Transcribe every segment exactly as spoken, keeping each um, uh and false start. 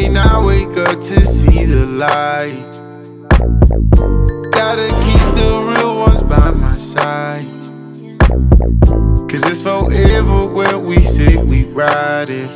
and I wake up to see the light. Gotta keep the real ones by my side. Cause it's forever when we say we ride it.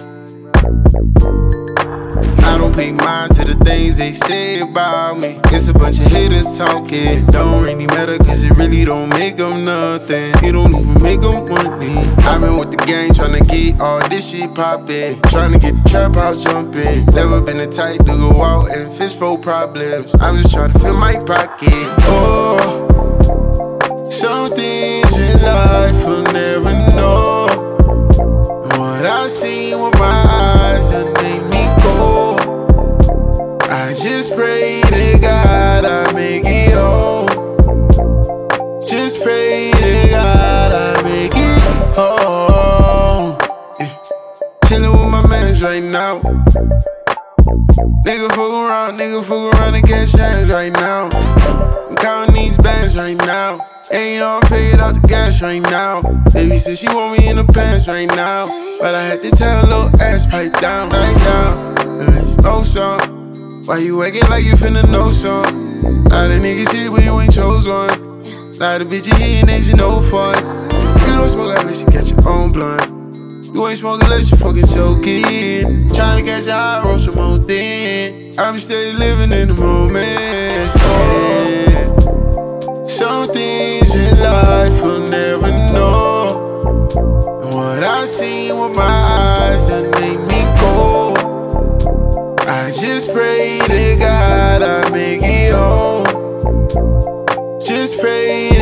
I don't pay mind to the things they say about me. It's a bunch of haters talking. Don't really matter cause it really don't make them nothing. It don't even make them money. I've been with the gang tryna get all this shit poppin'. Tryna get the trap house jumpin'. Never been the type to go out and fish for problems. I'm just tryna fill my pocket. Oh, some things in life will never know. What I seen with my eyes that make me go. I just pray to God I make it home. Just pray to God I make it home. Yeah. Chillin' with my mans right now. Nigga fuck around, nigga fuck around and get hands right now. I'm counting these bands right now. Ain't all paid out the gas right now. Baby said she want me in the pants right now, but I had to tell her little ass pipe down right now. And there's no song. Why you acting like you finna know some? Now the niggas shit, but you ain't chose one. Now the bitch you hitting ain't you no fun. You don't smoke unless you got your own blunt. You ain't smoking unless you fucking choking. Tryna catch a high, roll some more thin. I'm steady living in the moment. Oh. Some things in life will never know. And what I seen with my eyes that make me go. I just pray to God I make it home. Just pray